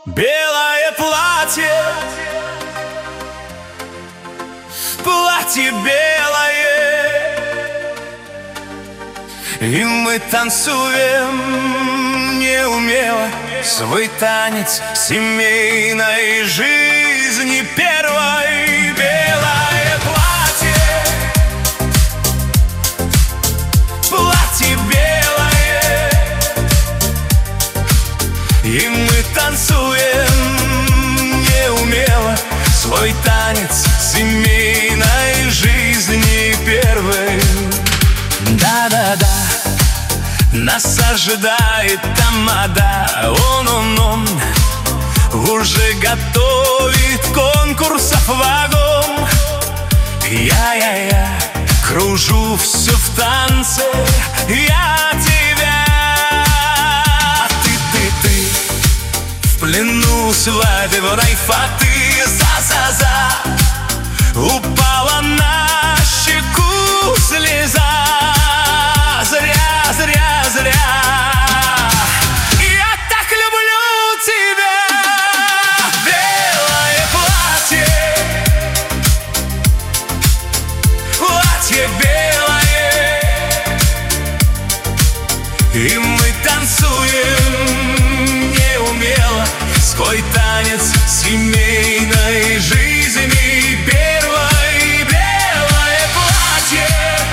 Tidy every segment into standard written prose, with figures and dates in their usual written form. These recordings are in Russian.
Белое платье, платье белое, и мы танцуем неумело свой танец семейной жизни первой. Белое платье, платье белое, и мы танцуем неумело свой танец семейной жизни первой. Да-да-да, нас ожидает тамада, он уже готовит конкурсов вагон. Я кружу все в танце, я тебя, ты в плену свадебной фаты. За упала на щеку слеза, зря. Я так люблю тебя. Белое платье, платье белое, и мы танцуем неумело свой танец семейной жизни первой. Белое платье,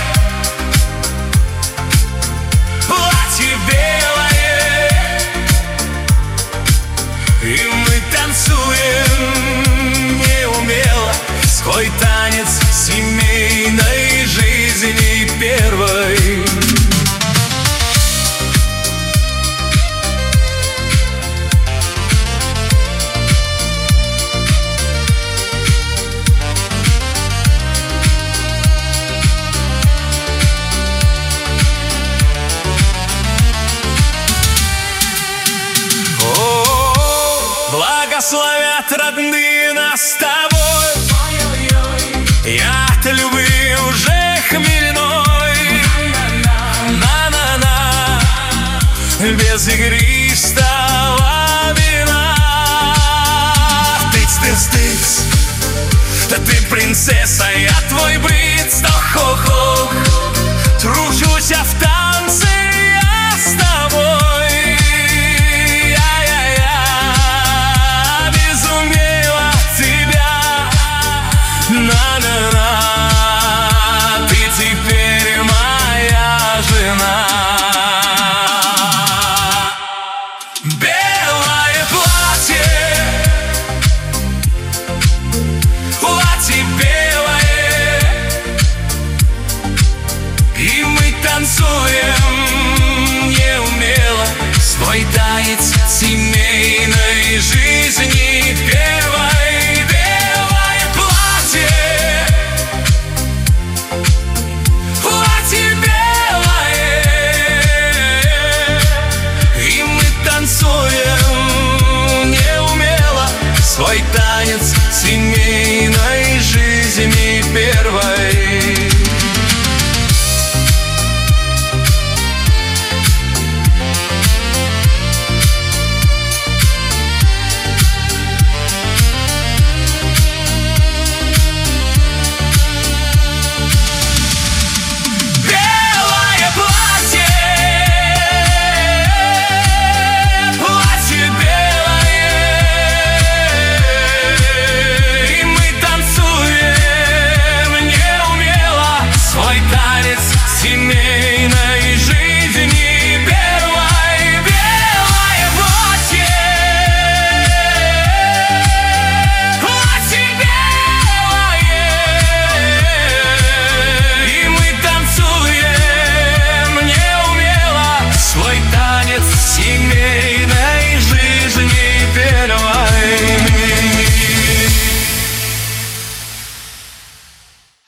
платье белое, и мы танцуем неумело свой танец семейной жизни первой. Благословят родные нас с тобой, я от любви уже хмельной. На-на-на, без игристого вина. Тыц, да ты принцесса, я твой принц. Хо-хо, тружусь я в танце, я с тобой. На-на-на, ты теперь моя жена. Белое платье, платье белое, и мы танцуем неумело свой танец семейной жизни первой. Танцуем неумело свой танец семейной.